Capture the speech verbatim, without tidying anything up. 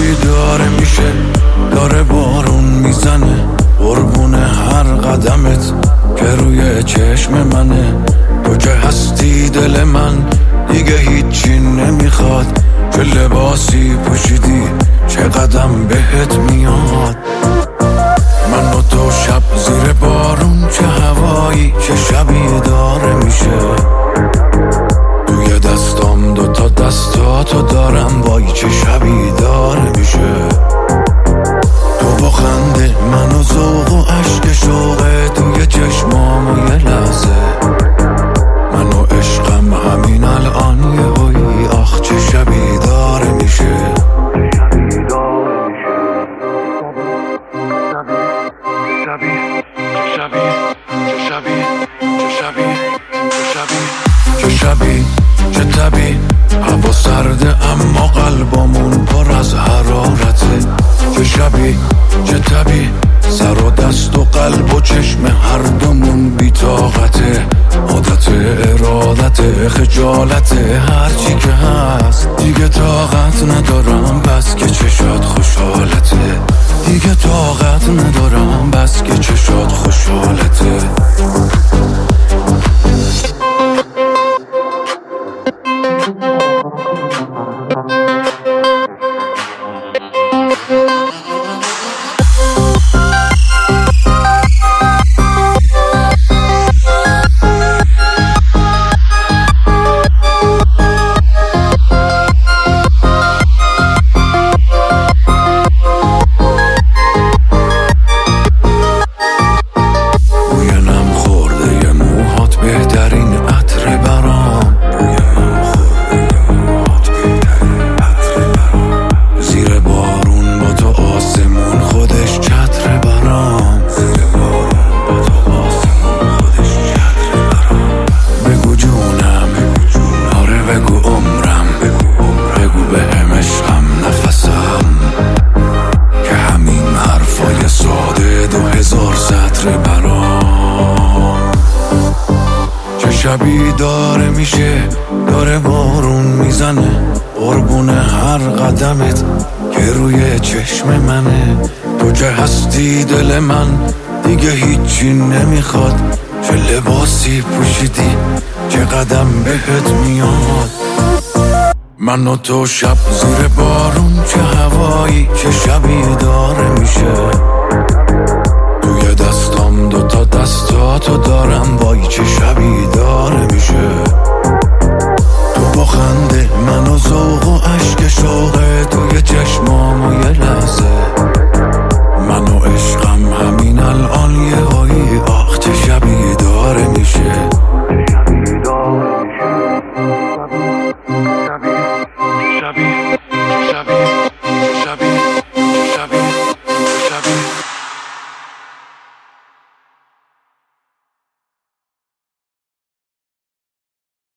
شبی داره میشه، داره بارون میزنه قربون هر قدمت که روی چشم منه. تو که هستی دل من دیگه هیچی نمیخواد، چه لباسی پوشیدی چه قدم بهت میاد. من و تو شب زیر بارون، چه هوایی چه شبی داره میشه. توی دستام دوتا دستاتو دارم، وای چه شبی داره میشه. تو با خنده من و ذوق و عشق شوقه توی چشمام و یه لحظه. من و عشقم همین الان یه هوی، آخ چه شبی داره میشه. شبی شبی شبی شبی چه شبی چه تبی، هوا سرده اما قلبمون پر از حرارته. چه شبی چه تبی، سر و دست و قلب و چشم هر دومون بی طاقته. عادت ارادت خجالت هرچی که هست، دیگه طاقت ندارم بس که چشات خوشحالته. دیگه طاقت ندارم بس که چشات خوشحالته. شبی داره میشه، داره بارون میزنه قربون هر قدمت که روی چشم منه. تو که هستی دل من دیگه هیچی نمیخواد، چه لباسی پوشیدی چه قدم بهت میاد. من و تو شب زیر بارون، چه هوایی چه شبی داره